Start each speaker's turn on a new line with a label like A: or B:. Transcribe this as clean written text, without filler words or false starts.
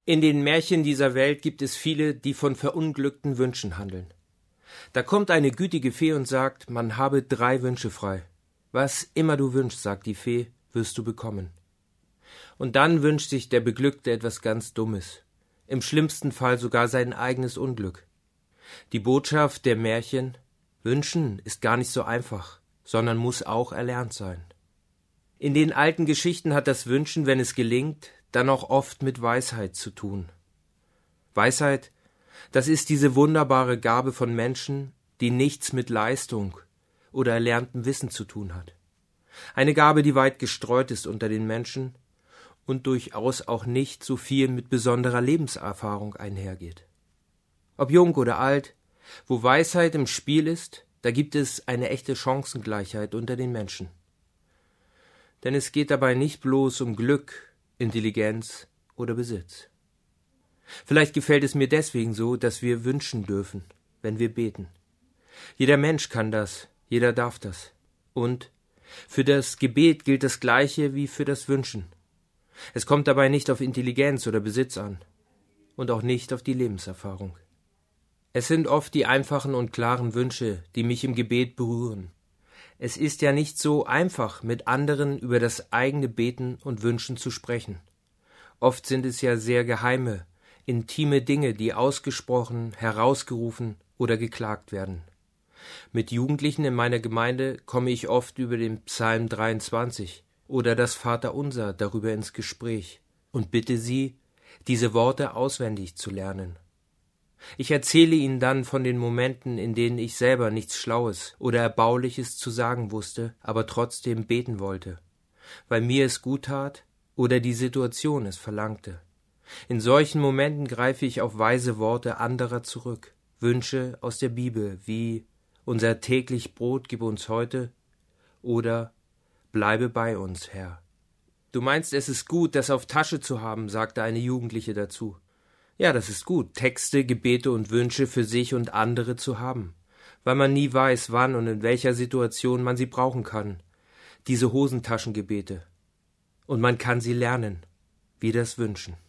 A: In den Märchen dieser Welt gibt es viele, die von verunglückten Wünschen handeln. Da kommt eine gütige Fee und sagt, man habe 3 Wünsche frei. Was immer du wünschst, sagt die Fee, wirst du bekommen. Und dann wünscht sich der Beglückte etwas ganz Dummes. Im schlimmsten Fall sogar sein eigenes Unglück. Die Botschaft der Märchen: Wünschen ist gar nicht so einfach, sondern muss auch erlernt sein. In den alten Geschichten hat das Wünschen, wenn es gelingt, dann auch oft mit Weisheit zu tun. Weisheit, das ist diese wunderbare Gabe von Menschen, die nichts mit Leistung oder erlerntem Wissen zu tun hat. Eine Gabe, die weit gestreut ist unter den Menschen und durchaus auch nicht so viel mit besonderer Lebenserfahrung einhergeht. Ob jung oder alt, wo Weisheit im Spiel ist, da gibt es eine echte Chancengleichheit unter den Menschen. Denn es geht dabei nicht bloß um Glück, Intelligenz oder Besitz. Vielleicht gefällt es mir deswegen so, dass wir wünschen dürfen, wenn wir beten. Jeder Mensch kann das, jeder darf das. Und für das Gebet gilt das Gleiche wie für das Wünschen. Es kommt dabei nicht auf Intelligenz oder Besitz an und auch nicht auf die Lebenserfahrung. Es sind oft die einfachen und klaren Wünsche, die mich im Gebet berühren. Es ist ja nicht so einfach, mit anderen über das eigene Beten und Wünschen zu sprechen. Oft sind es ja sehr geheime, intime Dinge, die ausgesprochen, herausgerufen oder geklagt werden. Mit Jugendlichen in meiner Gemeinde komme ich oft über den Psalm 23 oder das Vaterunser darüber ins Gespräch und bitte sie, diese Worte auswendig zu lernen. Ich erzähle ihnen dann von den Momenten, in denen ich selber nichts Schlaues oder Erbauliches zu sagen wusste, aber trotzdem beten wollte, weil mir es gut tat oder die Situation es verlangte. In solchen Momenten greife ich auf weise Worte anderer zurück, Wünsche aus der Bibel wie »Unser täglich Brot gib uns heute« oder »Bleibe bei uns, Herr«. »Du meinst, es ist gut, das auf Tasche zu haben«, sagte eine Jugendliche dazu. Ja, das ist gut, Texte, Gebete und Wünsche für sich und andere zu haben, weil man nie weiß, wann und in welcher Situation man sie brauchen kann, diese Hosentaschengebete. Und man kann sie lernen, wie das Wünschen.